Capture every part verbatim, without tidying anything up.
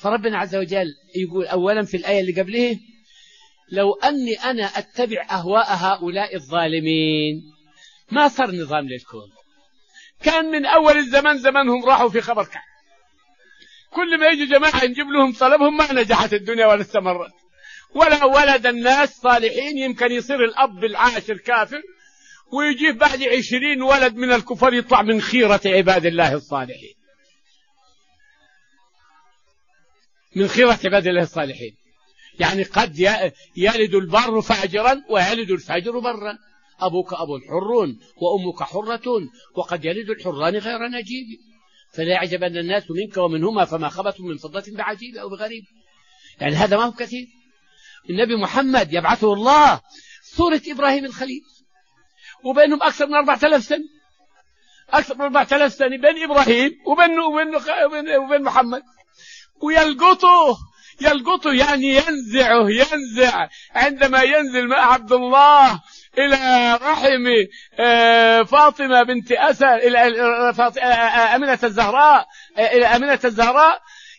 فربنا عز وجل يقول أولا في الآية اللي قبله لو أني أنا أتبع أهواء هؤلاء الظالمين ما صار نظام للكون. كان من أول الزمان زمانهم راحوا في خبر كعب، كل ما يجي جماعة نجيب لهم طلبهم ما نجحت الدنيا ولا استمرت، ولا ولد الناس صالحين. يمكن يصير الأب العاشر كافر ويجيب بعد عشرين ولد من الكفر يطلع من خيرة عباد الله الصالحين، من خيرة عباد الله الصالحين. يعني قد يلد البر فاجرا ويلد الفاجر برا. أبوك أب حر وأمك حرة وقد يلد الحران غير نجيب، فلا يعجب أن الناس منك ومنهما فما خبت من فضة بعجيب أو بغريب. يعني هذا ما هو كثير. النبي محمد يبعثه الله صورة إبراهيم الخليل، وبينهم أكثر من أربعة آلاف سنة، أكثر من أربعة آلاف سنة بين إبراهيم وبين, وبين, وبين محمد. ويلقطه يلقطه يعني ينزعه ينزع عندما ينزل مع عبد الله إلى رحم فاطمة بنت أسد، إلى أمينة الزهراء، إلى أمينة الزهراء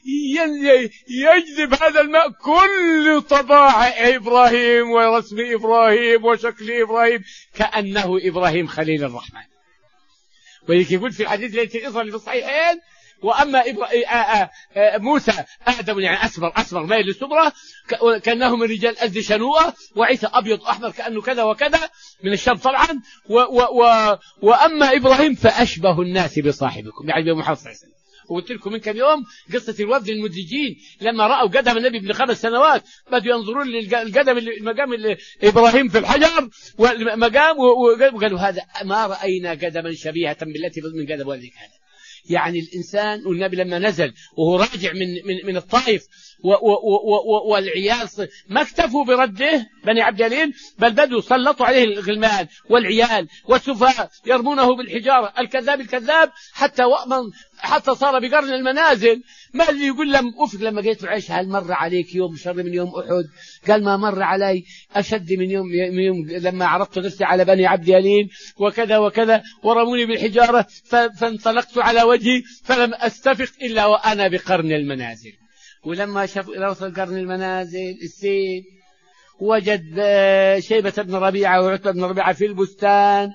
يجذب هذا الماء كل طباع إبراهيم ورسم إبراهيم وشكل إبراهيم كأنه إبراهيم خليل الرحمن. ولذلك يقول في الحديث الذي يظهر في الصحيحين وأما موسى آدم يعني أسمر أسمر ميل للسمرة كأنه من رجال أزد شنوءة، وعيسى أبيض أحمر كأنه كذا وكذا من الشام طبعا. و و و وأما إبراهيم فأشبه الناس بصاحبكم يعني بمحمد صلى الله عليه وسلم. وقلت لكم من كم يوم قصة الوفد المدلجين لما رأوا قدم النبي ابن خمس سنوات بدوا ينظرون للقدم المقام إبراهيم في الحجر والمقام وقالوا هذا ما رأينا قدما شبيهة بالتي من قدم والدك هذا. يعني الإنسان والنبي لما نزل وهو راجع من من من الطائف والعيال ما اكتفوا برده بني عبد اليل، بل بدوا سلطوا عليه الغلمان والعيال والسفهاء يرمونه بالحجارة. الكذاب الكذاب حتى وأمن حتى صار بقرن المنازل. ما اللي يقول لم أفق لما قلت له عيش هل مر عليك يوم شر من يوم أحد؟ قال ما مر علي أشد من يوم, من يوم لما عرضت نفسي على بني عبد يلين وكذا وكذا ورموني بالحجارة فانطلقت على وجهي فلم أستفق إلا وأنا بقرن المنازل. ولما شاف إلى وصل قرن المنازل السين وجد شيبة بن ربيعة وعتبة بن ربيعة في البستان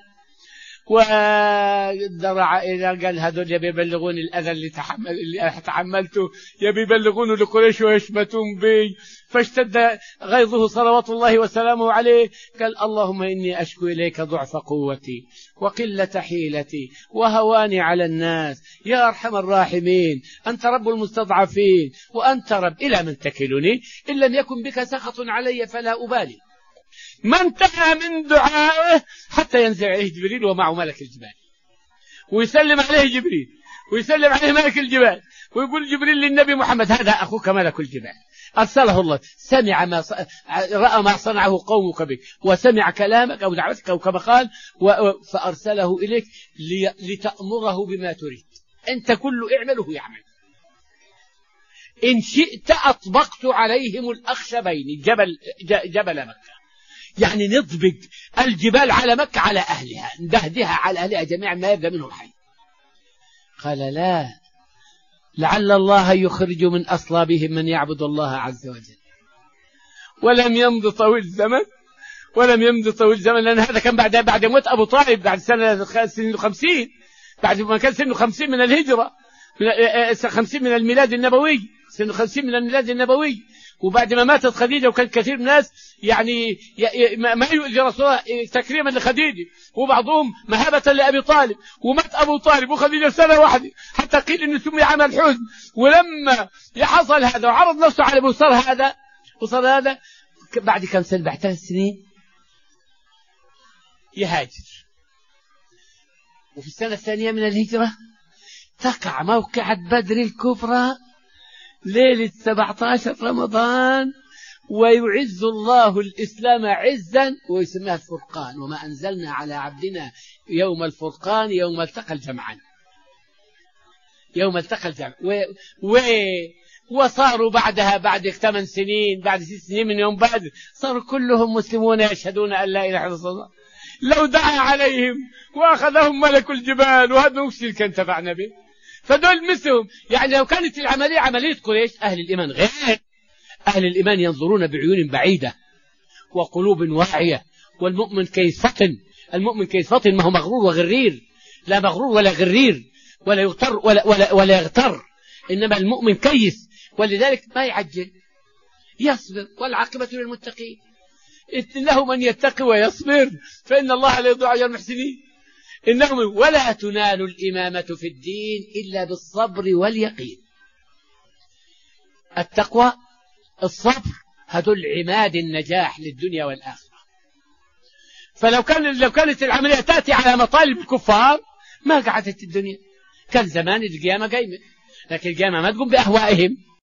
ودرع إلى قال هذول يبي يبلغون الأذى اللي, تحمل اللي تحملته يبي يبلغونه لقريش ويشمتون بي. فاشتد غيظه صلوات الله وسلامه عليه. قال اللهم إني أشكو إليك ضعف قوتي وقلة حيلتي وهواني على الناس يا أرحم الراحمين. أنت رب المستضعفين وأنت رب إلى من تكلني إن لم يكن بك سخط علي فلا أبالي. ما انتهى من دعائه حتى ينزل عليه جبريل ومعه ملك الجبال ويسلم عليه جبريل ويسلم عليه ملك الجبال ويقول جبريل للنبي محمد هذا أخوك ملك الجبال أرسله الله سمع ما ص... رأى ما صنعه قومك بك وسمع كلامك أو دعوتك أو كما قال و... فأرسله إليك لي... لتأمره بما تريد. أنت كل اعمله يعمل. إن شئت أطبقت عليهم الأخشبين جبل ج... جبل مكة يعني نطبق الجبال على مكة على أهلها ندهدها على أهلها جميعا ما يبدأ منهم حي. قال لا لعل الله يخرج من أصلابهم من يعبد الله عز وجل. ولم يمض طويل الزمن ولم يمض طويل الزمن لأن هذا كان بعد بعد موت أبو طالب بعد سنة سنة خمسين بعد ما كان سنه خمسين من الهجرة خمسين من الميلاد النبوي سنه خمسين من الميلاد النبوي. وبعد ما ماتت خديجة وكان كثير من الناس يعني ما يؤذي رسولها تكريما لخديجة وبعضهم مهابة لأبي طالب. ومات أبو طالب وخديجة سنة واحدة حتى قيل إنه سمي عام الحزن. ولما يحصل هذا وعرض نفسه على وصل هذا وصل هذا بعد كم سنة بعد ثلاث سنين يهاجر. وفي السنة الثانية من الهجرة تقع موقعة بدر الكبرى ليلة سبعة عشر رمضان ويعز الله الإسلام عزا ويسميها الفرقان. وما أنزلنا على عبدنا يوم الفرقان يوم التقى الجمعان يوم التقى الجمع و... و... وصاروا بعدها بعد ثمان سنين بعد ست سنين من يوم بدر صاروا كلهم مسلمون يشهدون أن لا إله إلا الله. لو دعا عليهم وأخذهم ملك الجبال وهذا وش اللي كان تبعنا به فدول مثلهم. يعني لو كانت العملية عملية قريش، أهل الإيمان غير. أهل الإيمان ينظرون بعيون بعيدة وقلوب واعية. والمؤمن كيس فطن، المؤمن كيس فطن، ما هو مغرور وغرير، لا مغرور ولا غرير ولا يغتر ولا, ولا, ولا يغتر، إنما المؤمن كيس. ولذلك ما يعجل، يصبر، والعاقبة للمتقين. إنه من يتقي ويصبر فإن الله لا يضيع أجر المحسنين. إنه ولا تنال الإمامة في الدين إلا بالصبر واليقين. التقوى، الصبر، هذول عماد النجاح للدنيا والآخرة. فلو كان لو كانت العملية تأتي على مطالب الكفار ما قعدت الدنيا، كان زمان القيامة قايمة، لكن القيامة ما تقوم بأهوائهم.